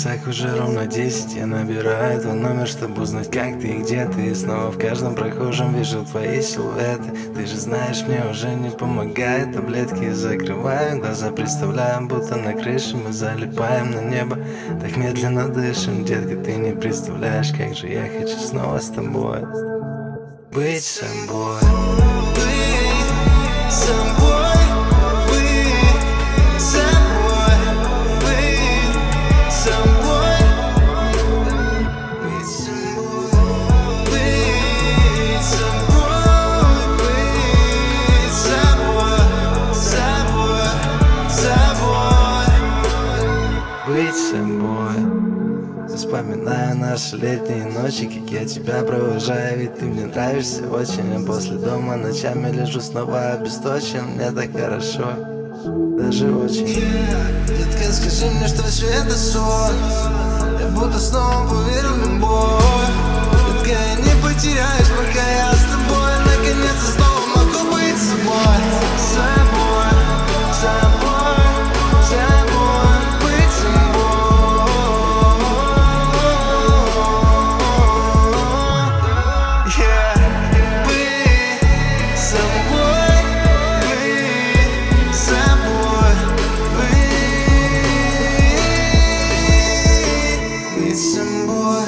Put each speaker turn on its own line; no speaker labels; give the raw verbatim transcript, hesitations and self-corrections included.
часах уже ровно десять. Я набираю твой номер, чтобы узнать, как ты и где ты. И снова в каждом прохожем вижу твои силуэты. Ты же знаешь, мне уже не помогает. Таблетки закрываем глаза, представляем, будто на крыше мы залипаем на небо. Так медленно дышим, детка, ты не представляешь, как же я хочу снова с тобой быть собой.
Быть собой.
Быть собой. Вспоминаю наши летние ночи, как я тебя провожаю, ведь ты мне нравишься очень. А после дома ночами лежу снова обесточен. Мне так хорошо, даже очень.
yeah. Детка, скажи мне, что все это сон. Я будто снова поверил в любовь. Детка, я не потеряюсь, пока я с тобой. Наконец-то снова могу быть собой. Собой, собой, собой. Быть собой. Yeah. Быть собой. Быть собой. Быть, быть собой.